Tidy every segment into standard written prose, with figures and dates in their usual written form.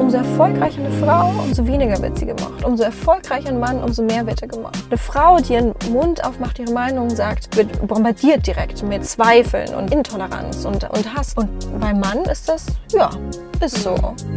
Umso erfolgreicher eine Frau, umso weniger wird sie gemacht. Umso erfolgreicher ein Mann, umso mehr wird er gemacht. Eine Frau, die ihren Mund aufmacht, ihre Meinung sagt, wird bombardiert direkt mit Zweifeln und Intoleranz und Hass. Und beim Mann ist das, ja, ist so.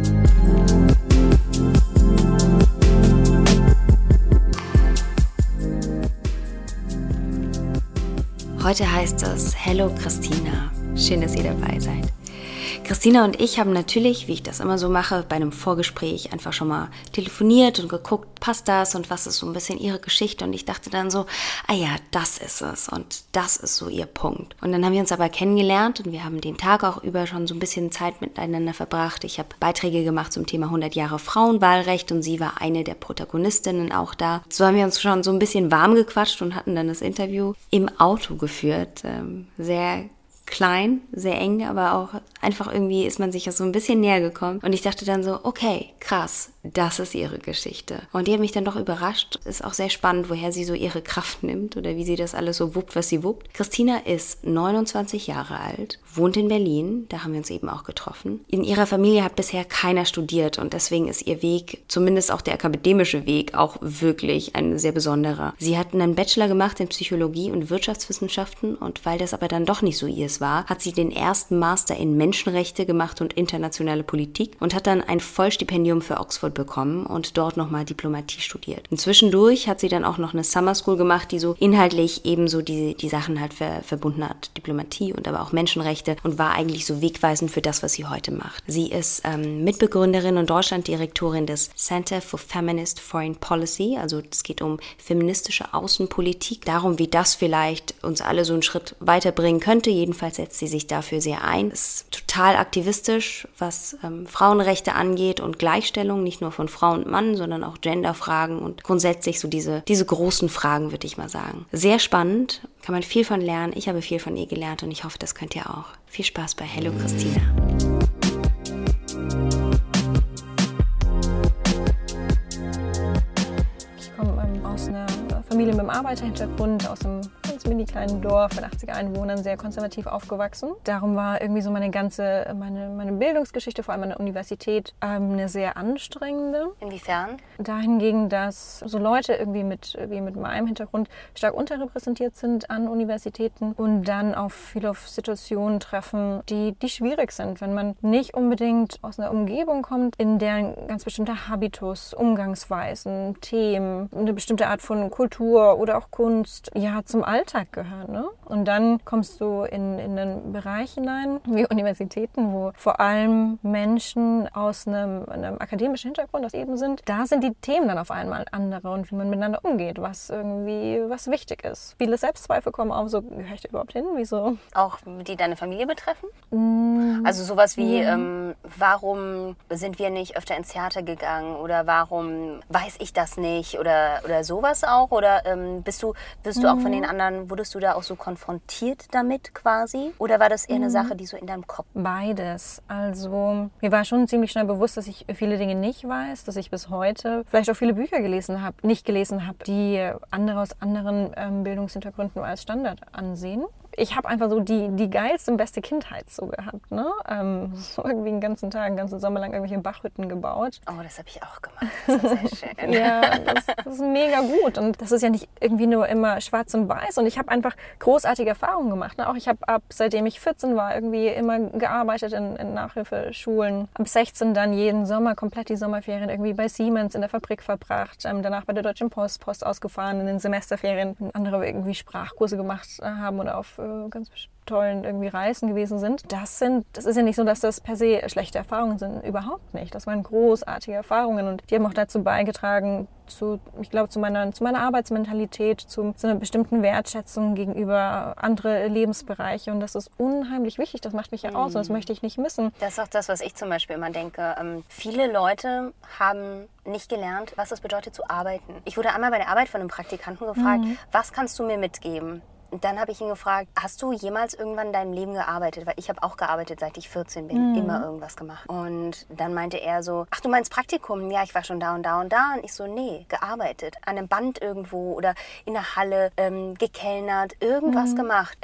Heute heißt es Hello Christina. Schön, dass ihr dabei seid. Christina und ich haben natürlich, wie ich das immer so mache, bei einem Vorgespräch einfach schon mal telefoniert und geguckt, passt das und was ist so ein bisschen ihre Geschichte. Und ich dachte dann so, das ist es und das ist so ihr Punkt. Und dann haben wir uns aber kennengelernt und wir haben den Tag auch über schon so ein bisschen Zeit miteinander verbracht. Ich habe Beiträge gemacht zum Thema 100 Jahre Frauenwahlrecht und sie war eine der Protagonistinnen auch da. So haben wir uns schon so ein bisschen warm gequatscht und hatten dann das Interview im Auto geführt. Sehr klein, sehr eng, aber auch einfach irgendwie ist man sich ja so ein bisschen näher gekommen. Und ich dachte dann so, okay, krass, das ist ihre Geschichte. Und die hat mich dann doch überrascht. Ist auch sehr spannend, woher sie so ihre Kraft nimmt oder wie sie das alles so wuppt, was sie wuppt. Christina ist 29 Jahre alt, wohnt in Berlin, da haben wir uns eben auch getroffen. In ihrer Familie hat bisher keiner studiert und deswegen ist ihr Weg, zumindest auch der akademische Weg, auch wirklich ein sehr besonderer. Sie hat einen Bachelor gemacht in Psychologie und Wirtschaftswissenschaften und weil das aber dann doch nicht so ihrs war, hat sie den ersten Master in Menschenrechte gemacht und internationale Politik und hat dann ein Vollstipendium für Oxford bekommen und dort nochmal Diplomatie studiert. Und zwischendurch hat sie dann auch noch eine Summer School gemacht, die so inhaltlich ebenso die Sachen halt verbunden hat. Diplomatie und aber auch Menschenrechte und war eigentlich so wegweisend für das, was sie heute macht. Sie ist Mitbegründerin und Deutschlanddirektorin des Center for Feminist Foreign Policy, also es geht um feministische Außenpolitik, darum, wie das vielleicht uns alle so einen Schritt weiterbringen könnte. Jedenfalls setzt sie sich dafür sehr ein. Ist total aktivistisch, was Frauenrechte angeht und Gleichstellung, nicht nur von Frau und Mann, sondern auch Genderfragen und grundsätzlich so diese großen Fragen, würde ich mal sagen. Sehr spannend, kann man viel von lernen. Ich habe viel von ihr gelernt und ich hoffe, das könnt ihr auch. Viel Spaß bei Hello Christina. Ich komme aus einer Familie mit einem Arbeiterhintergrund, aus einem ganz mini kleinen Dorf mit 80 Einwohnern, sehr konservativ aufgewachsen. Darum war irgendwie so meine Bildungsgeschichte, vor allem an der Universität, eine sehr anstrengende. Inwiefern? Dahingegen, dass so Leute irgendwie mit meinem Hintergrund stark unterrepräsentiert sind an Universitäten und dann auf Situationen treffen, die schwierig sind, wenn man nicht unbedingt aus einer Umgebung kommt, in der ein ganz bestimmter Habitus, Umgangsweisen, Themen, eine bestimmte Art von Kultur oder auch Kunst zum Alltag gehören. Ne? Und dann kommst du in einen Bereich hinein, wie Universitäten, wo vor allem Menschen aus einem akademischen Hintergrund aus eben sind. Da sind die Themen dann auf einmal andere und wie man miteinander umgeht, was wichtig ist. Viele Selbstzweifel kommen auf, so gehöre ich da überhaupt hin? Wieso? Auch die deine Familie betreffen? Also sowas wie, warum sind wir nicht öfter ins Theater gegangen oder warum weiß ich das nicht oder sowas auch? Oder wirst du auch von den anderen, wurdest du da auch so konfrontiert damit quasi? Oder war das eher eine Sache, die so in deinem Kopf? Beides. Also mir war schon ziemlich schnell bewusst, dass ich viele Dinge nicht weiß, dass ich bis heute vielleicht auch viele Bücher nicht gelesen habe, die andere aus anderen Bildungshintergründen als Standard ansehen. Ich habe einfach so die geilste und beste Kindheit so gehabt. Ne? So irgendwie den ganzen Tag, den ganzen Sommer lang irgendwelche Bachhütten gebaut. Oh, das habe ich auch gemacht. Das ist sehr schön. Ja, das ist mega gut. Und das ist ja nicht irgendwie nur immer schwarz und weiß. Und ich habe einfach großartige Erfahrungen gemacht. Ne? Auch ich habe seitdem ich 14 war, irgendwie immer gearbeitet in Nachhilfeschulen. Ab 16 dann jeden Sommer komplett die Sommerferien irgendwie bei Siemens in der Fabrik verbracht. Danach bei der Deutschen Post ausgefahren in den Semesterferien. Andere irgendwie Sprachkurse gemacht haben oder auf ganz tollen irgendwie Reisen gewesen sind. Das ist ja nicht so, dass das per se schlechte Erfahrungen sind. Überhaupt nicht. Das waren großartige Erfahrungen und die haben auch dazu beigetragen, zu meiner Arbeitsmentalität, zu einer bestimmten Wertschätzung gegenüber andere Lebensbereiche. Und das ist unheimlich wichtig. Das macht mich ja aus und das möchte ich nicht missen. Das ist auch das, was ich zum Beispiel immer denke. Viele Leute haben nicht gelernt, was es bedeutet zu arbeiten. Ich wurde einmal bei der Arbeit von einem Praktikanten gefragt, was kannst du mir mitgeben? dann habe ich ihn gefragt, hast du jemals irgendwann in deinem Leben gearbeitet? Weil ich habe auch gearbeitet, seit ich 14 bin, immer irgendwas gemacht. Und dann meinte er so, ach, du meinst Praktikum? Ja, ich war schon da und da und da. Und ich so, nee, gearbeitet. An einem Band irgendwo oder in der Halle, gekellnert, irgendwas gemacht.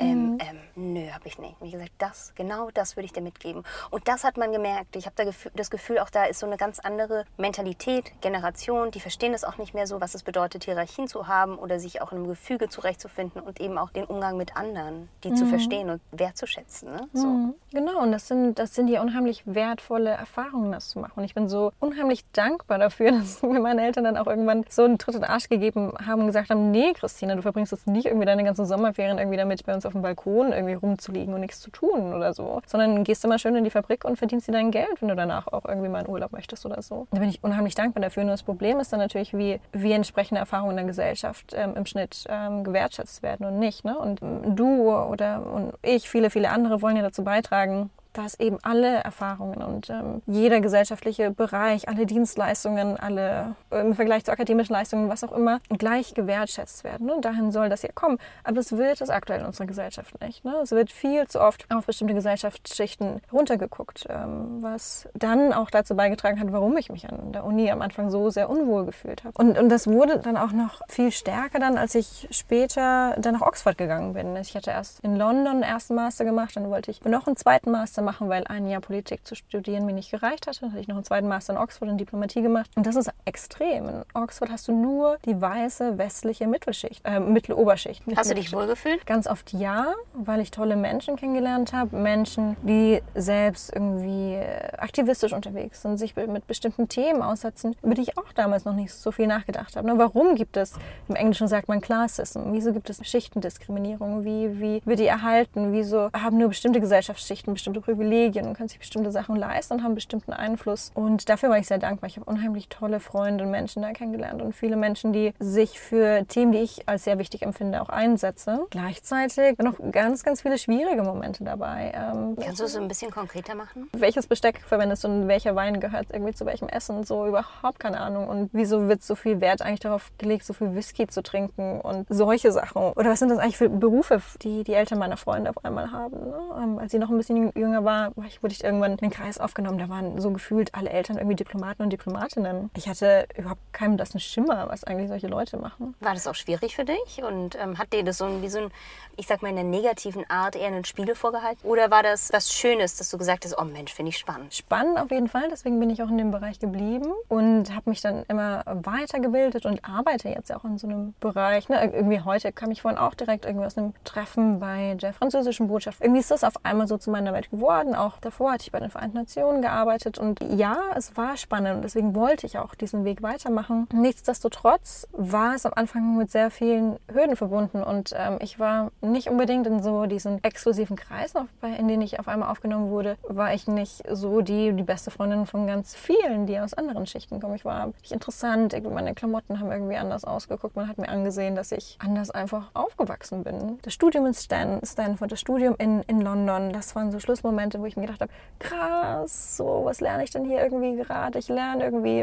Nö, habe ich nicht. Wie gesagt, genau das würde ich dir mitgeben. Und das hat man gemerkt. Ich habe da das Gefühl, auch da ist so eine ganz andere Mentalität, Generation, die verstehen das auch nicht mehr so, was es bedeutet, Hierarchien zu haben oder sich auch in einem Gefüge zurechtzufinden und eben auch den Umgang mit anderen, die zu verstehen und wertzuschätzen. Ne? So. Genau, und das sind ja unheimlich wertvolle Erfahrungen, das zu machen. Und ich bin so unheimlich dankbar dafür, dass mir meine Eltern dann auch irgendwann so einen Tritt in den Arsch gegeben haben und gesagt haben, nee, Christina, du verbringst jetzt nicht irgendwie deine ganzen Sommerferien irgendwie damit, bei uns auf dem Balkon irgendwie rumzuliegen und nichts zu tun oder so, sondern gehst immer schön in die Fabrik und verdienst dir dein Geld, wenn du danach auch irgendwie mal in Urlaub möchtest oder so. Da bin ich unheimlich dankbar dafür. Nur das Problem ist dann natürlich, wie entsprechende Erfahrungen in der Gesellschaft im Schnitt gewertschätzt werden und nicht. Ne? Und du und ich, viele, viele andere wollen ja dazu beitragen, dass eben alle Erfahrungen und jeder gesellschaftliche Bereich, alle Dienstleistungen, alle im Vergleich zu akademischen Leistungen, was auch immer, gleich gewertschätzt werden. Ne? Dahin soll das ja kommen. Aber es wird es aktuell in unserer Gesellschaft nicht. Ne? Es wird viel zu oft auf bestimmte Gesellschaftsschichten runtergeguckt, was dann auch dazu beigetragen hat, warum ich mich an der Uni am Anfang so sehr unwohl gefühlt habe. Und das wurde dann auch noch viel stärker dann, als ich später dann nach Oxford gegangen bin. Ich hatte erst in London einen ersten Master gemacht, dann wollte ich noch einen zweiten Master machen, weil ein Jahr Politik zu studieren mir nicht gereicht hatte. Dann hatte ich noch einen zweiten Master in Oxford in Diplomatie gemacht. Und das ist extrem. In Oxford hast du nur die weiße westliche Mitteloberschicht. Hast du dich wohlgefühlt? Ganz oft ja, weil ich tolle Menschen kennengelernt habe. Menschen, die selbst irgendwie aktivistisch unterwegs sind, sich mit bestimmten Themen aussetzen, über die ich auch damals noch nicht so viel nachgedacht habe. Warum gibt es, im Englischen sagt man Classism, wieso gibt es Schichtendiskriminierung? Wie wird die erhalten? Wieso haben nur bestimmte Gesellschaftsschichten bestimmte Privilegien und können sich bestimmte Sachen leisten und haben bestimmten Einfluss. Und dafür war ich sehr dankbar. Ich habe unheimlich tolle Freunde und Menschen da kennengelernt und viele Menschen, die sich für Themen, die ich als sehr wichtig empfinde, auch einsetzen. Gleichzeitig noch ganz, ganz viele schwierige Momente dabei. Kannst du es so ein bisschen konkreter machen? Welches Besteck verwendest du und welcher Wein gehört irgendwie zu welchem Essen? So überhaupt keine Ahnung. Und wieso wird so viel Wert eigentlich darauf gelegt, so viel Whisky zu trinken und solche Sachen? Oder was sind das eigentlich für Berufe, die die Eltern meiner Freunde auf einmal haben? Ne? Als sie noch ein bisschen jünger wurde ich irgendwann in den Kreis aufgenommen. Da waren so gefühlt alle Eltern irgendwie Diplomaten und Diplomatinnen. Ich hatte überhaupt keinen blassen Schimmer, was eigentlich solche Leute machen. War das auch schwierig für dich? Und hat dir das ich sag mal in der negativen Art, eher einen Spiegel vorgehalten? Oder war das was Schönes, dass du gesagt hast, oh Mensch, finde ich spannend? Spannend auf jeden Fall, deswegen bin ich auch in dem Bereich geblieben und habe mich dann immer weitergebildet und arbeite jetzt auch in so einem Bereich. Ne? Irgendwie heute kam ich vorhin auch direkt irgendwie aus einem Treffen bei der französischen Botschaft. Irgendwie ist das auf einmal so zu meiner Welt geworden. Auch davor hatte ich bei den Vereinten Nationen gearbeitet und ja, es war spannend und deswegen wollte ich auch diesen Weg weitermachen. Nichtsdestotrotz war es am Anfang mit sehr vielen Hürden verbunden und ich war nicht unbedingt in so diesen exklusiven Kreisen, in denen ich auf einmal aufgenommen wurde, war ich nicht so die beste Freundin von ganz vielen, die aus anderen Schichten kommen. Ich war nicht interessant, meine Klamotten haben irgendwie anders ausgeguckt, man hat mir angesehen, dass ich anders einfach aufgewachsen bin. Das Studium in Stanford, das Studium in London, das waren so Schlussmomente, wo ich mir gedacht habe, krass, so, was lerne ich denn hier irgendwie gerade? Ich lerne irgendwie,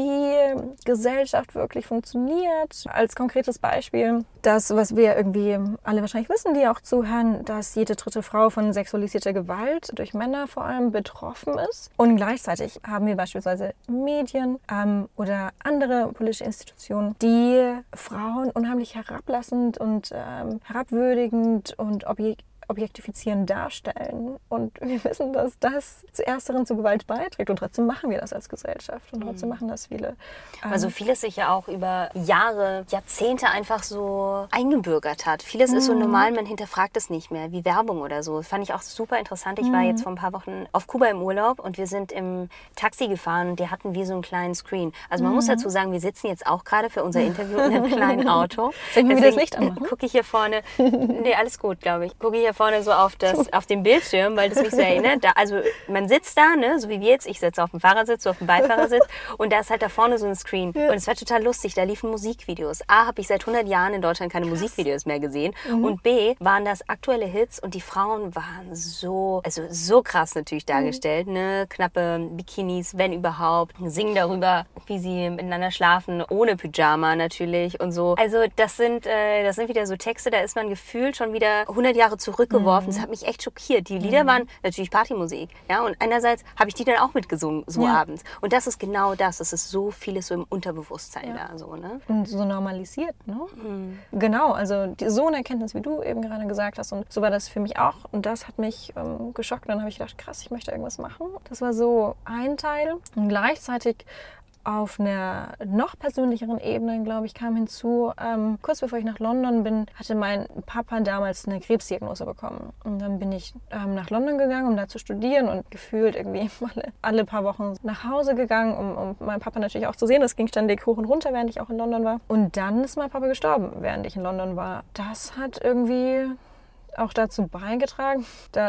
wie Gesellschaft wirklich funktioniert. Als konkretes Beispiel, das, was wir irgendwie alle wahrscheinlich wissen, die auch zuhören, dass jede dritte Frau von sexualisierter Gewalt durch Männer vor allem betroffen ist. Und gleichzeitig haben wir beispielsweise Medien oder andere politische Institutionen, die Frauen unheimlich herablassend und herabwürdigend und objektifizierend darstellen. Und wir wissen, dass das zu ersteren zu Gewalt beiträgt. Und trotzdem machen wir das als Gesellschaft. Und trotzdem machen das viele. Also vieles sich ja auch über Jahre, Jahrzehnte einfach so eingebürgert hat. Vieles ist so normal, man hinterfragt es nicht mehr, wie Werbung oder so. Das fand ich auch super interessant. Ich war jetzt vor ein paar Wochen auf Kuba im Urlaub und wir sind im Taxi gefahren und die hatten wie so einen kleinen Screen. Also man muss dazu sagen, wir sitzen jetzt auch gerade für unser Interview in einem kleinen Auto. Soll ich mir wieder das Licht anmachen? Gucke ich hier vorne, nee, alles gut, glaube ich. Gucke ich hier vorne so auf den Bildschirm, weil das mich so erinnert. Also man sitzt da, ne, so wie wir jetzt. Ich sitze auf dem Fahrersitz, so auf dem Beifahrersitz. Und da ist halt da vorne so ein Screen. Ja. Und es war total lustig. Da liefen Musikvideos. A, habe ich seit 100 Jahren in Deutschland keine Musikvideos mehr gesehen. Und B, waren das aktuelle Hits. Und die Frauen waren so krass natürlich dargestellt. Ne? Knappe Bikinis, wenn überhaupt. Singen darüber, wie sie miteinander schlafen, ohne Pyjama natürlich und so. Also das sind wieder so Texte, da ist man gefühlt schon wieder 100 Jahre zurückgeworfen. Das hat mich echt schockiert. Die Lieder waren natürlich Partymusik. Ja? Und einerseits habe ich die dann auch mitgesungen, so abends. Und das ist genau das. Es ist so vieles so im Unterbewusstsein da. So, ne? Und so normalisiert, ne? Genau, also so eine Erkenntnis, wie du eben gerade gesagt hast. Und so war das für mich auch. Und das hat mich geschockt. Und dann habe ich gedacht, krass, ich möchte irgendwas machen. Das war so ein Teil. Und gleichzeitig auf einer noch persönlicheren Ebene, glaube ich, kam hinzu, kurz bevor ich nach London bin, hatte mein Papa damals eine Krebsdiagnose bekommen. Und dann bin ich nach London gegangen, um da zu studieren und gefühlt irgendwie alle paar Wochen nach Hause gegangen, um meinen Papa natürlich auch zu sehen. Das ging ständig hoch und runter, während ich auch in London war. Und dann ist mein Papa gestorben, während ich in London war. Das hat irgendwie auch dazu beigetragen.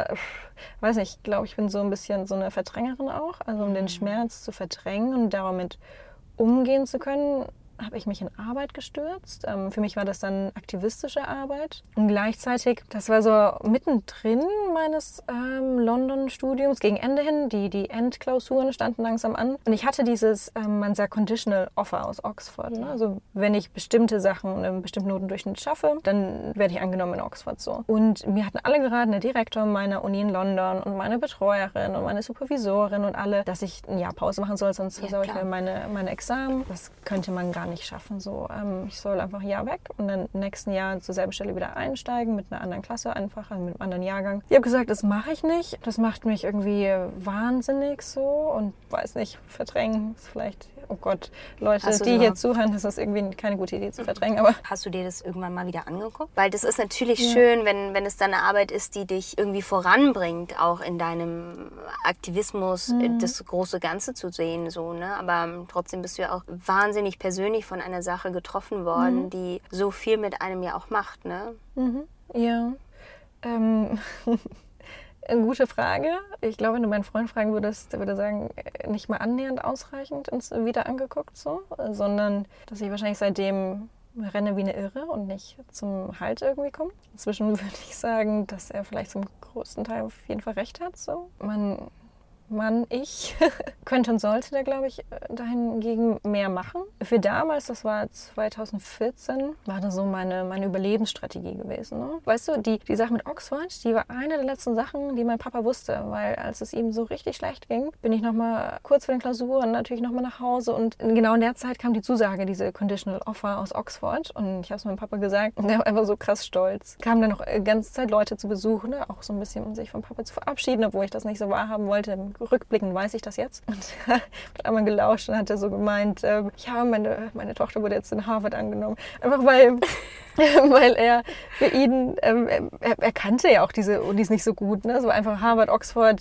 Weiß nicht, ich glaube, ich bin so ein bisschen so eine Verdrängerin auch. Also um den Schmerz zu verdrängen und damit umgehen zu können, habe ich mich in Arbeit gestürzt. Für mich war das dann aktivistische Arbeit. Und gleichzeitig, das war so mittendrin meines London-Studiums, gegen Ende hin, die Endklausuren standen langsam an. Und ich hatte dieses, man sagt Conditional Offer aus Oxford. Ne? Also wenn ich bestimmte Sachen und einen bestimmten Notendurchschnitt schaffe, dann werde ich angenommen in Oxford so. Und mir hatten alle geraten, der Direktor meiner Uni in London und meine Betreuerin und meine Supervisorin und alle, dass ich ein Jahr Pause machen soll, sonst versaue ich mir meine Examen. Das könnte man gar nicht schaffen. So, ich soll einfach ein Jahr weg und dann im nächsten Jahr zur selben Stelle wieder einsteigen mit einer anderen Klasse einfach, also mit einem anderen Jahrgang. Ich habe gesagt, das mache ich nicht. Das macht mich irgendwie wahnsinnig so und weiß nicht, verdrängen ist vielleicht, oh Gott, Leute, die hier zuhören, das ist irgendwie keine gute Idee zu verdrängen. Aber hast du dir das irgendwann mal wieder angeguckt? Weil das ist natürlich schön, wenn es dann eine Arbeit ist, die dich irgendwie voranbringt, auch in deinem Aktivismus, das große Ganze zu sehen. So, ne? Aber trotzdem bist du ja auch wahnsinnig persönlich von einer Sache getroffen worden, die so viel mit einem ja auch macht, ne? Ja. Eine gute Frage. Ich glaube, wenn du meinen Freund fragen würdest, der würde sagen, nicht mal annähernd ausreichend wieder angeguckt, so, sondern dass ich wahrscheinlich seitdem renne wie eine Irre und nicht zum Halt irgendwie komme. Inzwischen würde ich sagen, dass er vielleicht zum größten Teil auf jeden Fall recht hat. So. Ich könnte und sollte da, glaube ich, dahingegen mehr machen. Für damals, das war 2014, war das so meine Überlebensstrategie gewesen. Ne? Weißt du, die Sache mit Oxford, die war eine der letzten Sachen, die mein Papa wusste, weil als es ihm so richtig schlecht ging, bin ich nochmal kurz vor den Klausuren natürlich nochmal nach Hause und genau in der Zeit kam die Zusage, diese Conditional Offer aus Oxford und ich habe es meinem Papa gesagt und der war einfach so krass stolz. Kamen dann noch die ganze Zeit Leute zu Besuch, ne? Auch so ein bisschen, um sich vom Papa zu verabschieden, obwohl ich das nicht so wahrhaben wollte. Rückblickend weiß ich das jetzt. Und er hat einmal gelauscht und hat so gemeint, ja, meine Tochter wurde jetzt in Harvard angenommen. Einfach weil er für ihn, er kannte ja auch diese Unis nicht so gut. Ne? So einfach Harvard, Oxford,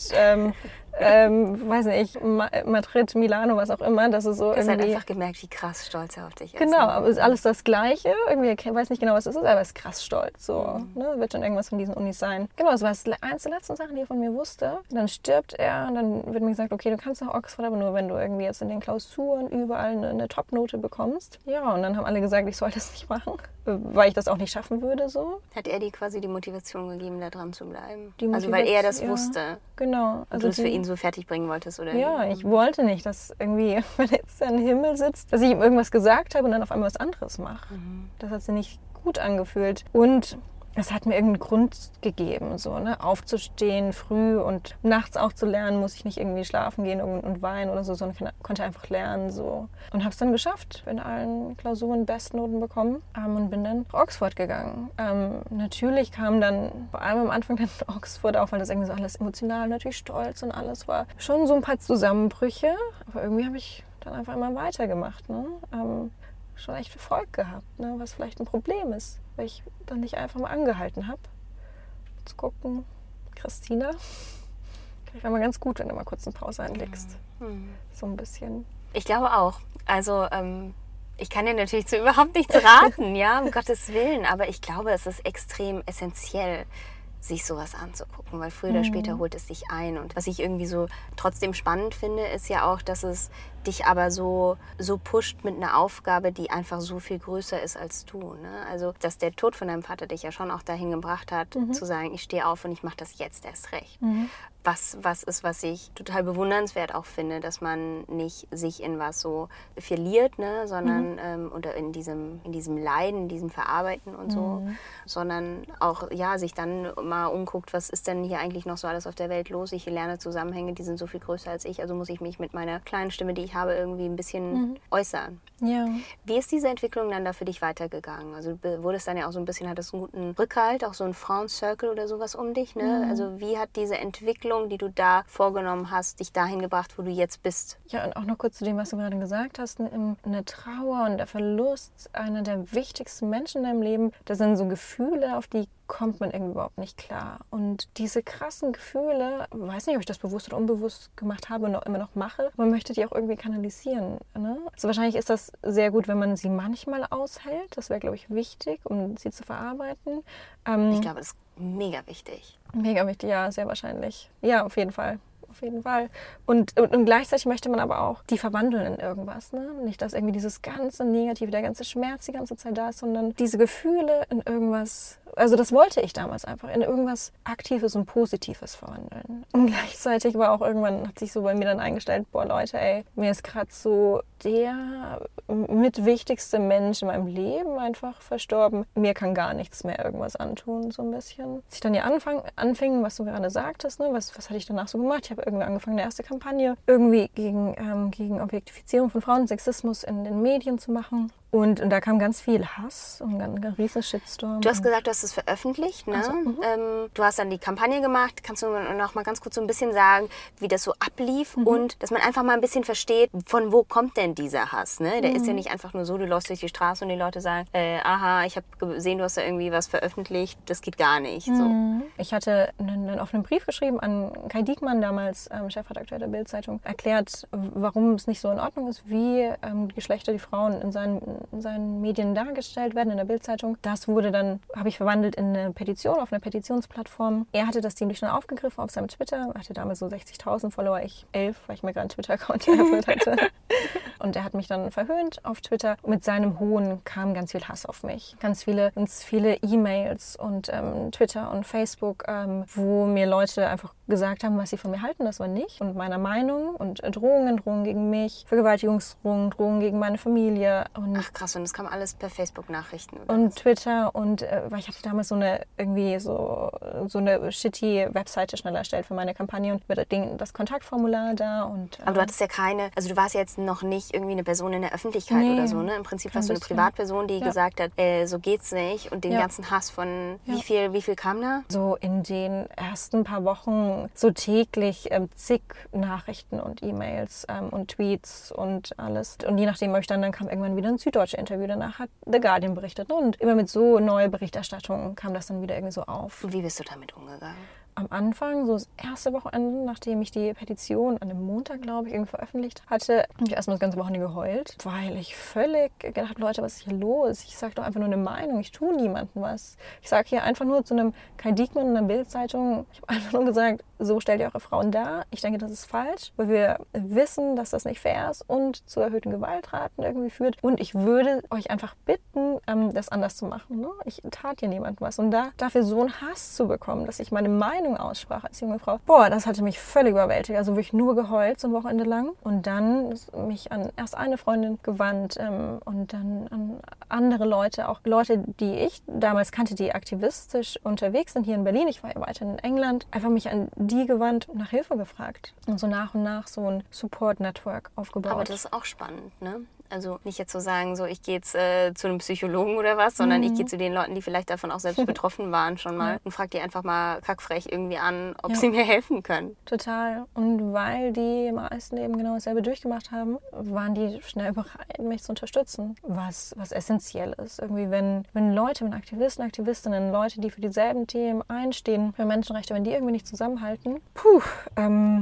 weiß nicht, Madrid, Milano, was auch immer. Das ist so irgendwie... Du hast halt einfach gemerkt, wie krars stolz er auf dich ist. Genau, aber es ist alles das Gleiche. Irgendwie, ich weiß nicht genau, was es ist, aber er ist krass stolz. So, ne? Wird schon irgendwas von diesen Unis sein. Genau, das war eins der letzten Sachen, die er von mir wusste. Dann stirbt er und dann wird mir gesagt, okay, du kannst nach Oxford, aber nur wenn du irgendwie jetzt in den Klausuren überall eine Top-Note bekommst. Ja, und dann haben alle gesagt, ich soll das nicht machen, weil ich das auch nicht schaffen würde. So. Hat er dir quasi die Motivation gegeben, da dran zu bleiben? Also weil er das wusste. Genau. Also du es für ihn so fertig bringen wolltest, oder? Ja, ich wollte nicht, dass irgendwie, wenn er jetzt im Himmel sitzt, dass ich ihm irgendwas gesagt habe und dann auf einmal was anderes mache. Das hat sich nicht gut angefühlt. Und es hat mir irgendeinen Grund gegeben, so, ne? Aufzustehen früh und nachts auch zu lernen, muss ich nicht irgendwie schlafen gehen und weinen oder so, sondern konnte einfach lernen. So. Und habe es dann geschafft, in allen Klausuren Bestnoten bekommen und bin dann nach Oxford gegangen. Natürlich kam dann, vor allem am Anfang dann Oxford auch, weil das irgendwie so alles emotional, natürlich stolz und alles war. Schon so ein paar Zusammenbrüche, aber irgendwie habe ich dann einfach immer weitergemacht. Ne? Schon echt Erfolg gehabt, ne? Was vielleicht ein Problem ist, weil ich dann nicht einfach mal angehalten habe. Zu gucken, Christina, ich wäre mal ganz gut, wenn du mal kurz eine Pause einlegst. So ein bisschen. Ich glaube auch. Also ich kann dir natürlich zu überhaupt nichts raten, ja, um Gottes Willen, aber ich glaube, es ist extrem essentiell, sich sowas anzugucken, weil früher oder später holt es dich ein. Und was ich irgendwie so trotzdem spannend finde, ist ja auch, dass es dich aber so pusht mit einer Aufgabe, die einfach so viel größer ist als du. Ne? Also, dass der Tod von deinem Vater dich ja schon auch dahin gebracht hat, zu sagen, ich stehe auf und ich mache das jetzt erst recht. Was ist, was ich total bewundernswert auch finde, dass man nicht sich in was so verliert, ne? Sondern oder in diesem Leiden, in diesem Verarbeiten und so, sondern auch sich dann mal umguckt, was ist denn hier eigentlich noch so alles auf der Welt los? Ich lerne Zusammenhänge, die sind so viel größer als ich, also muss ich mich mit meiner kleinen Stimme, die ich habe, irgendwie ein bisschen äußern. Ja. Wie ist diese Entwicklung dann da für dich weitergegangen? Also wurde es dann ja auch so ein bisschen, hattest du einen guten Rückhalt, auch so ein Frauencircle oder sowas um dich, ne? Also wie hat diese Entwicklung, die du da vorgenommen hast, dich dahin gebracht, wo du jetzt bist? Ja, und auch noch kurz zu dem, was du gerade gesagt hast. Eine Trauer und der Verlust einer der wichtigsten Menschen in deinem Leben, das sind so Gefühle, auf die kommt man irgendwie überhaupt nicht klar. Und diese krassen Gefühle, weiß nicht, ob ich das bewusst oder unbewusst gemacht habe und immer noch mache, man möchte die auch irgendwie kanalisieren. Ne? Also wahrscheinlich ist das sehr gut, wenn man sie manchmal aushält. Das wäre, glaube ich, wichtig, um sie zu verarbeiten. Ich glaube, das ist mega wichtig. Mega wichtig, ja, sehr wahrscheinlich. Ja, auf jeden Fall. Auf jeden Fall. Und gleichzeitig möchte man aber auch die verwandeln in irgendwas. Ne? Nicht, dass irgendwie dieses ganze Negative, der ganze Schmerz die ganze Zeit da ist, sondern diese Gefühle in irgendwas, also das wollte ich damals einfach, in irgendwas Aktives und Positives verwandeln. Und gleichzeitig war auch irgendwann, hat sich so bei mir dann eingestellt, boah Leute, ey, mir ist gerade so der mitwichtigste Mensch in meinem Leben einfach verstorben. Mir kann gar nichts mehr irgendwas antun, so ein bisschen. Als ich dann ja anfing, was du gerade sagtest, ne, was hatte ich danach so gemacht? Ich habe irgendwie angefangen, eine erste Kampagne irgendwie gegen Objektifizierung von Frauen, Sexismus in den Medien zu machen. Und da kam ganz viel Hass und ein riesen Shitstorm. Du hast gesagt, du hast es veröffentlicht, ne? Also, du hast dann die Kampagne gemacht. Kannst du noch mal ganz kurz so ein bisschen sagen, wie das so ablief und dass man einfach mal ein bisschen versteht, von wo kommt denn dieser Hass, ne? Der ist ja nicht einfach nur so, du läufst durch die Straße und die Leute sagen, aha, ich habe gesehen, du hast da irgendwie was veröffentlicht, das geht gar nicht. So. Ich hatte einen offenen Brief geschrieben an Kai Diekmann, damals Chefredakteur der Bild-Zeitung, erklärt, warum es nicht so in Ordnung ist, wie die Geschlechter, die Frauen in seinen Medien dargestellt werden, in der Bild-Zeitung. Das wurde dann, habe ich verwandelt in eine Petition, auf einer Petitionsplattform. Er hatte das ziemlich schnell aufgegriffen auf seinem Twitter. Er hatte damals so 60.000 Follower, ich 11, weil ich mir gerade einen Twitter-Account eröffnet hatte. Und er hat mich dann verhöhnt auf Twitter. Mit seinem Hohn kam ganz viel Hass auf mich. Ganz viele E-Mails und Twitter und Facebook, wo mir Leute einfach gesagt haben, was sie von mir halten, das war nicht. Und meiner Meinung und Drohungen gegen mich, Vergewaltigungsdrohungen gegen meine Familie. Und ach krass, und das kam alles per Facebook-Nachrichten. Und Twitter und weil ich hatte damals so eine shitty Webseite schnell erstellt für meine Kampagne und das Kontaktformular da. Aber du hattest ja keine, also du warst jetzt noch nicht irgendwie eine Person in der Öffentlichkeit oder so, ne? Im Prinzip warst du eine Privatperson, die gesagt hat, so geht's nicht und den ganzen Hass von, wie viel kam da? So in den ersten paar Wochen so täglich zig Nachrichten und E-Mails und Tweets und alles. Und je nachdem, dann kam irgendwann wieder ein süddeutsches Interview. Danach hat The Guardian berichtet. Und immer mit so neuer Berichterstattung kam das dann wieder irgendwie so auf. Und wie bist du damit umgegangen? Am Anfang, so das erste Wochenende, nachdem ich die Petition an einem Montag, glaube ich, irgendwie veröffentlicht hatte, habe ich erstmal das ganze Wochenende geheult, weil ich völlig gedacht habe, Leute, was ist hier los? Ich sage doch einfach nur eine Meinung, ich tue niemandem was. Ich sage hier einfach nur zu einem Kai Diekmann in der Bild-Zeitung, ich habe einfach nur gesagt, so stellt ihr eure Frauen dar. Ich denke, das ist falsch, weil wir wissen, dass das nicht fair ist und zu erhöhten Gewaltraten irgendwie führt. Und ich würde euch einfach bitten, das anders zu machen. Ne? Ich tat hier niemandem was. Und dafür so einen Hass zu bekommen, dass ich meine Meinung aussprach als junge Frau, boah, das hatte mich völlig überwältigt. Also wirklich nur geheult so ein Wochenende lang. Und dann mich an erst eine Freundin gewandt und dann an andere Leute, auch Leute, die ich damals kannte, die aktivistisch unterwegs sind hier in Berlin. Ich war ja weiter in England. Einfach mich an die gewandt und nach Hilfe gefragt. Und so nach und nach so ein Support-Network aufgebaut. Aber das ist auch spannend, ne? Also nicht jetzt so sagen, so ich gehe jetzt zu einem Psychologen oder was, sondern ich gehe zu den Leuten, die vielleicht davon auch selbst betroffen waren schon mal und frage die einfach mal kackfrech irgendwie an, ob sie mir helfen können. Total. Und weil die meisten eben genau dasselbe durchgemacht haben, waren die schnell bereit, mich zu unterstützen. Was essentiell ist. Irgendwie, wenn Leute, wenn Aktivisten, Aktivistinnen, Leute, die für dieselben Themen einstehen, für Menschenrechte, wenn die irgendwie nicht zusammenhalten,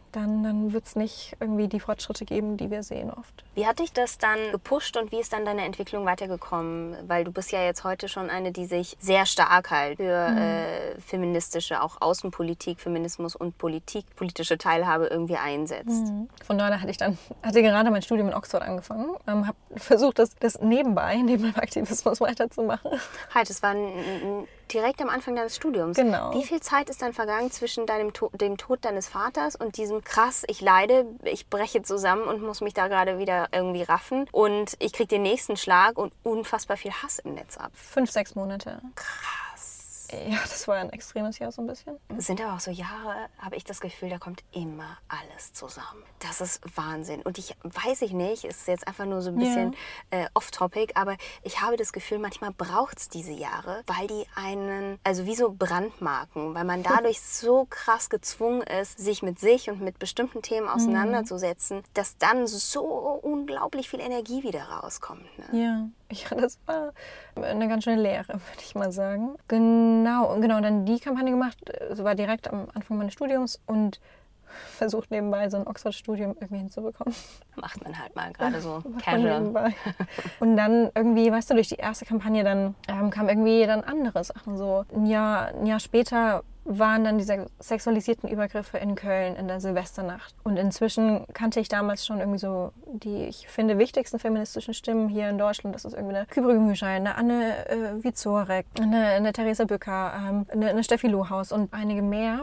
dann wird es nicht irgendwie die Fortschritte geben, die wir sehen oft. Wie hat dich das dann gepusht und wie ist dann deine Entwicklung weitergekommen? Weil du bist ja jetzt heute schon eine, die sich sehr stark halt für feministische, auch Außenpolitik, Feminismus und politische Teilhabe irgendwie einsetzt. Von daher hatte gerade mein Studium in Oxford angefangen, habe versucht, das nebenbei, neben meinem Aktivismus weiterzumachen. Halt, das war direkt am Anfang deines Studiums. Genau. Wie viel Zeit ist dann vergangen zwischen dem Tod deines Vaters und diesem krass, ich leide, ich breche zusammen und muss mich da gerade wieder irgendwie raffen und ich kriege den nächsten Schlag und unfassbar viel Hass im Netz ab? 5-6 Monate. Krass. Ja, das war ein extremes Jahr so ein bisschen. Es sind aber auch so Jahre, habe ich das Gefühl, da kommt immer alles zusammen. Das ist Wahnsinn. Und weiß ich nicht, ist jetzt einfach nur so ein bisschen off-topic, aber ich habe das Gefühl, manchmal braucht es diese Jahre, weil die einen, also wie so Brandmarken, weil man dadurch so krass gezwungen ist, sich und mit bestimmten Themen auseinanderzusetzen, dass dann so unglaublich viel Energie wieder rauskommt. Ne? Ja, das war eine ganz schöne Lehre, würde ich mal sagen. Genau, dann die Kampagne gemacht, das war direkt am Anfang meines Studiums und versucht nebenbei so ein Oxford-Studium irgendwie hinzubekommen. Macht man halt mal gerade so casual. Und dann irgendwie, weißt du, durch die erste Kampagne dann kam irgendwie dann andere Sachen. So ein Jahr später waren dann diese sexualisierten Übergriffe in Köln in der Silvesternacht. Und inzwischen kannte ich damals schon irgendwie so die, ich finde, wichtigsten feministischen Stimmen hier in Deutschland. Das ist irgendwie eine Kübra Gümüşay, eine Anne Wieczorek, eine Theresa Bücker, eine Steffi Lohaus und einige mehr,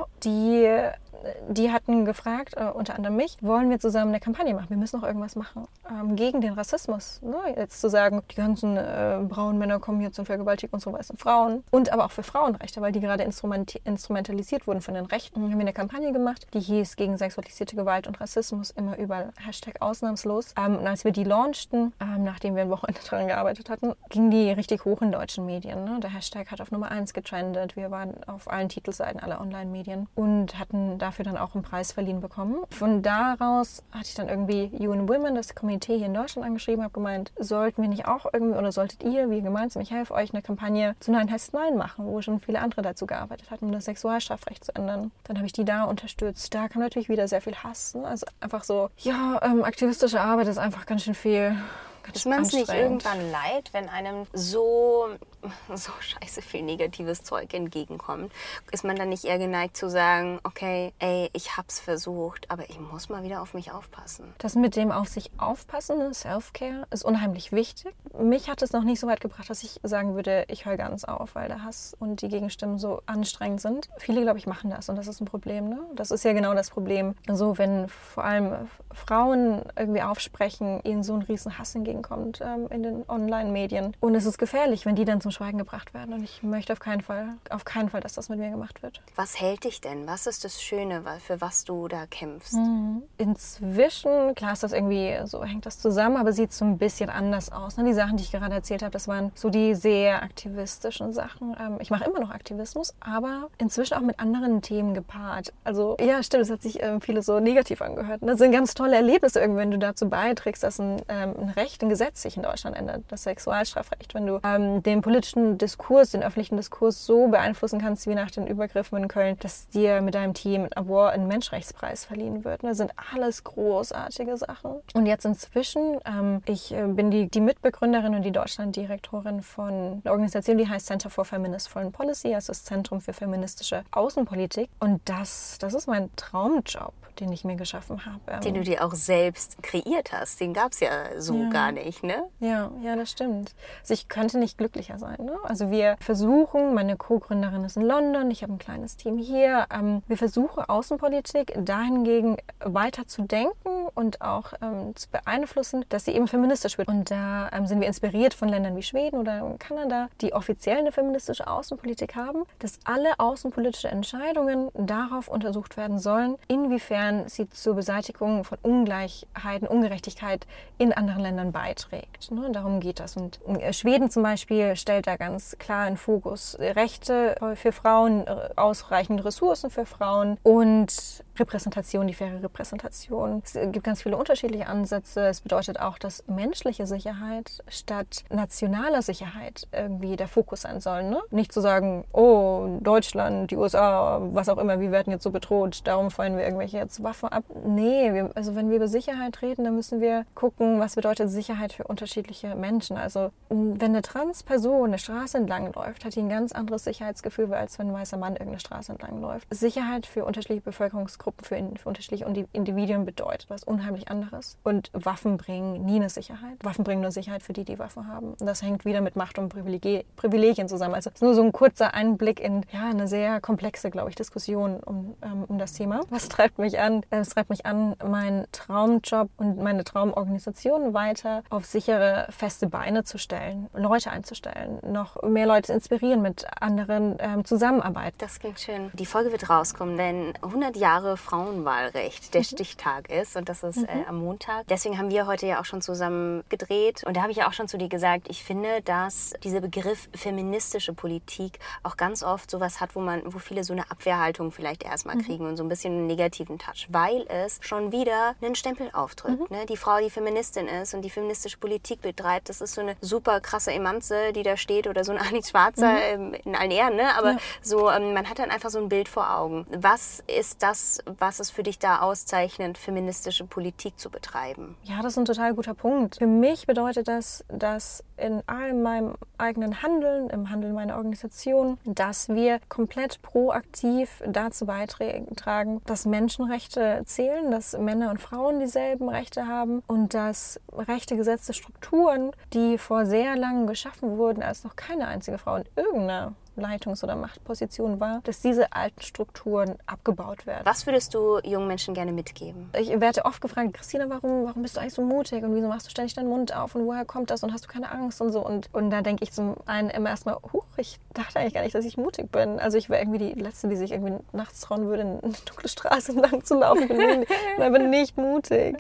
die hatten gefragt, unter anderem mich, wollen wir zusammen eine Kampagne machen? Wir müssen noch irgendwas machen gegen den Rassismus. Ne? Jetzt zu sagen, die ganzen braunen Männer kommen hier und vergewaltigen unsere weißen Frauen. Und aber auch für Frauenrechte, weil die gerade instrumentalisiert wurden von den Rechten. Haben wir eine Kampagne gemacht, die hieß gegen sexualisierte Gewalt und Rassismus, immer überall #ausnahmslos. Und als wir die launchten, nachdem wir ein Wochenende daran gearbeitet hatten, ging die richtig hoch in deutschen Medien. Ne? Der Hashtag hat auf Nummer 1 getrendet. Wir waren auf allen Titelseiten aller Online-Medien und hatten dafür dann auch einen Preis verliehen bekommen. Von daraus hatte ich dann irgendwie UN Women, das Komitee hier in Deutschland, angeschrieben, habe gemeint, sollten wir nicht auch irgendwie, oder solltet ihr, wir gemeinsam, ich helfe euch, eine Kampagne zu Nein heißt Nein machen, wo schon viele andere dazu gearbeitet hatten, um das Sexualstrafrecht zu ändern. Dann habe ich die da unterstützt. Da kam natürlich wieder sehr viel Hass. Ne? Also einfach so, aktivistische Arbeit ist einfach ganz schön viel. Ist man es nicht irgendwann leid, wenn einem so scheiße viel negatives Zeug entgegenkommt? Ist man dann nicht eher geneigt zu sagen, okay, ich hab's versucht, aber ich muss mal wieder auf mich aufpassen? Das mit dem auf sich aufpassen, Self-Care, ist unheimlich wichtig. Mich hat es noch nicht so weit gebracht, dass ich sagen würde, ich höre ganz auf, weil der Hass und die Gegenstimmen so anstrengend sind. Viele, glaube ich, machen das und das ist ein Problem. Ne? Das ist ja genau das Problem. So, wenn vor allem Frauen irgendwie aufsprechen, ihnen so ein riesen Hass entgegenkommt in den Online-Medien. Und es ist gefährlich, wenn die dann zum Schweigen gebracht werden. Und ich möchte auf keinen Fall, dass das mit mir gemacht wird. Was hält dich denn? Was ist das Schöne, für was du da kämpfst? Inzwischen, klar ist das irgendwie, so hängt das zusammen, aber sieht so ein bisschen anders aus. Ne? Die Sachen, die ich gerade erzählt habe, das waren so die sehr aktivistischen Sachen. Ich mache immer noch Aktivismus, aber inzwischen auch mit anderen Themen gepaart. Also ja, stimmt, es hat sich vieles so negativ angehört. Das sind ganz tolle Erlebnisse, wenn du dazu beiträgst, dass ein Recht, ein Gesetz sich in Deutschland ändert, das Sexualstrafrecht. Wenn du den politischen Diskurs, den öffentlichen Diskurs so beeinflussen kannst, wie nach den Übergriffen in Köln, dass dir mit deinem Team ein Menschenrechtspreis verliehen wird. Das sind alles großartige Sachen. Und jetzt inzwischen, ich bin die Mitbegründerin und die Deutschlanddirektorin von einer Organisation, die heißt Center for Feminist Foreign Policy, also das Zentrum für feministische Außenpolitik. Und das ist mein Traumjob, den ich mir geschaffen habe. Den du dir auch selbst kreiert hast. Den gab es ja so gar nicht, ne? Ja, das stimmt. Also ich könnte nicht glücklicher sein. Ne? Also wir versuchen, meine Co-Gründerin ist in London, ich habe ein kleines Team hier. Wir versuchen Außenpolitik dahingegen weiter zu denken und auch zu beeinflussen, dass sie eben feministisch wird. Und da sind wir inspiriert von Ländern wie Schweden oder Kanada, die offiziell eine feministische Außenpolitik haben, dass alle außenpolitische Entscheidungen darauf untersucht werden sollen, inwiefern sie zur Beseitigung von Ungleichheiten, Ungerechtigkeit in anderen Ländern beitragen. beiträgt. Ne? Darum geht das. Und Schweden zum Beispiel stellt da ganz klar in Fokus Rechte für Frauen, ausreichend Ressourcen für Frauen und Repräsentation, die faire Repräsentation. Es gibt ganz viele unterschiedliche Ansätze. Es bedeutet auch, dass menschliche Sicherheit statt nationaler Sicherheit irgendwie der Fokus sein soll. Ne? Nicht zu sagen, oh, Deutschland, die USA, was auch immer, wir werden jetzt so bedroht, darum feuern wir irgendwelche jetzt Waffen ab. Nee, also wenn wir über Sicherheit reden, dann müssen wir gucken, was bedeutet Sicherheit für unterschiedliche Menschen. Also wenn eine Trans-Person eine Straße entlang läuft, hat die ein ganz anderes Sicherheitsgefühl, als wenn ein weißer Mann irgendeine Straße entlang läuft. Sicherheit für unterschiedliche Bevölkerungsgruppen, für unterschiedliche Individuen bedeutet was unheimlich anderes. Und Waffen bringen nie eine Sicherheit. Waffen bringen nur Sicherheit für die, die Waffen haben. Und das hängt wieder mit Macht und Privilegien zusammen. Also es ist nur so ein kurzer Einblick in eine sehr komplexe, glaube ich, Diskussion um das Thema. Was treibt mich an? Es treibt mich an, meinen Traumjob und meine Traumorganisation weiter auf sichere, feste Beine zu stellen, Leute einzustellen, noch mehr Leute inspirieren, mit anderen zusammenarbeiten. Das klingt schön. Die Folge wird rauskommen, wenn 100 Jahre Frauenwahlrecht der Stichtag ist und das ist am Montag. Deswegen haben wir heute ja auch schon zusammen gedreht und da habe ich ja auch schon zu dir gesagt, ich finde, dass dieser Begriff feministische Politik auch ganz oft sowas hat, wo viele so eine Abwehrhaltung vielleicht erstmal kriegen und so ein bisschen einen negativen Touch, weil es schon wieder einen Stempel aufdrückt. Ne? Die Frau, die Feministin ist und die feministische Politik betreibt, das ist so eine super krasse Emanze, die da steht oder so ein Arnie Schwarzer in allen Ehren, ne? Aber so, man hat dann einfach so ein Bild vor Augen. Was ist das, was es für dich da auszeichnet, feministische Politik zu betreiben? Ja, das ist ein total guter Punkt. Für mich bedeutet das, dass in all meinem eigenen Handeln, im Handeln meiner Organisation, dass wir komplett proaktiv dazu beitragen, dass Menschenrechte zählen, dass Männer und Frauen dieselben Rechte haben und dass Rechte, Gesetze, Strukturen, die vor sehr langem geschaffen wurden, als noch keine einzige Frau in irgendeiner Leitungs- oder Machtposition war, dass diese alten Strukturen abgebaut werden. Was würdest du jungen Menschen gerne mitgeben? Ich werde oft gefragt, Christina, warum bist du eigentlich so mutig und wieso machst du ständig deinen Mund auf und woher kommt das und hast du keine Angst und so. Und da denke ich zum einen immer erstmal, ich dachte eigentlich gar nicht, dass ich mutig bin. Also ich wäre irgendwie die Letzte, die sich irgendwie nachts trauen würde, eine dunkle Straße entlang zu laufen. Ich bin aber nicht mutig.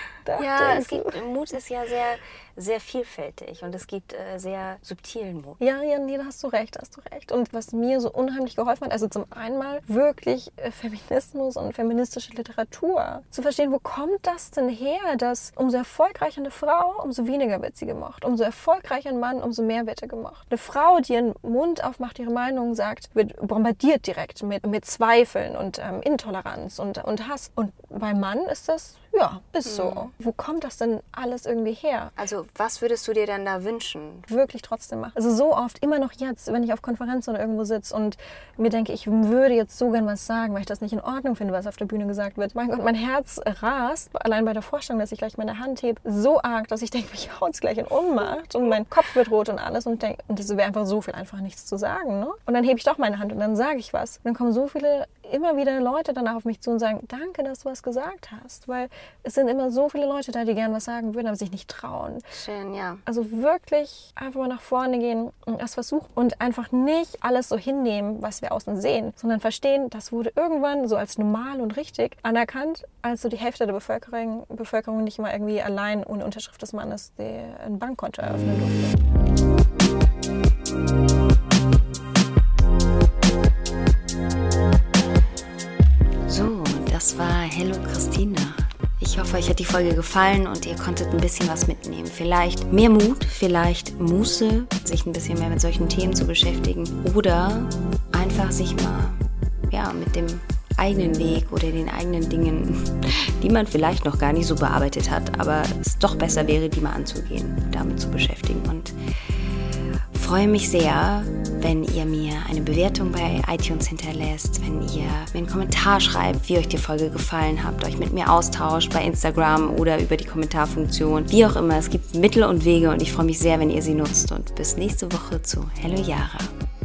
Mut ist ja sehr, sehr vielfältig und es gibt sehr subtilen Mut. Ja, nee, da hast du recht. Und was mir so unheimlich geholfen hat, also zum einen mal wirklich Feminismus und feministische Literatur zu verstehen, wo kommt das denn her, dass umso erfolgreicher eine Frau, umso weniger wird sie gemocht, umso erfolgreicher ein Mann, umso mehr wird er gemocht. Eine Frau, die ihren Mund aufmacht, ihre Meinung sagt, wird bombardiert direkt mit Zweifeln und Intoleranz und Hass. Und beim Mann ist das, ist so. Wo kommt das denn alles irgendwie her? Also was würdest du dir dann da wünschen? Wirklich trotzdem machen. Also so oft, immer noch jetzt, wenn ich auf Konferenzen oder irgendwo sitze und mir denke, ich würde jetzt so gern was sagen, weil ich das nicht in Ordnung finde, was auf der Bühne gesagt wird. Mein Gott, mein Herz rast, allein bei der Vorstellung, dass ich gleich meine Hand hebe, so arg, dass ich denke, mich haut es gleich in Ohnmacht und mein Kopf wird rot und alles und das wäre einfach so viel, einfach nichts zu sagen. Ne? Und dann hebe ich doch meine Hand und dann sage ich was. Und dann kommen so viele, immer wieder Leute danach auf mich zu und sagen, danke, dass du was gesagt hast, weil es sind immer so viele Leute da, die gern was sagen würden, aber sich nicht trauen. Schön, ja. Also wirklich einfach mal nach vorne gehen und das versuchen und einfach nicht alles so hinnehmen, was wir außen sehen, sondern verstehen, das wurde irgendwann so als normal und richtig anerkannt, als so die Hälfte der Bevölkerung nicht mal irgendwie allein ohne Unterschrift des Mannes ein Bankkonto eröffnen durfte. So, das war Hello Christina. Ich hoffe, euch hat die Folge gefallen und ihr konntet ein bisschen was mitnehmen. Vielleicht mehr Mut, vielleicht Muße, sich ein bisschen mehr mit solchen Themen zu beschäftigen. Oder einfach sich mal mit dem eigenen Weg oder den eigenen Dingen, die man vielleicht noch gar nicht so bearbeitet hat, aber es doch besser wäre, die mal anzugehen, damit zu beschäftigen. Und freue mich sehr, wenn ihr mir eine Bewertung bei iTunes hinterlässt, wenn ihr mir einen Kommentar schreibt, wie euch die Folge gefallen hat, euch mit mir austauscht bei Instagram oder über die Kommentarfunktion. Wie auch immer, es gibt Mittel und Wege und ich freue mich sehr, wenn ihr sie nutzt. Und bis nächste Woche zu Hello Yara.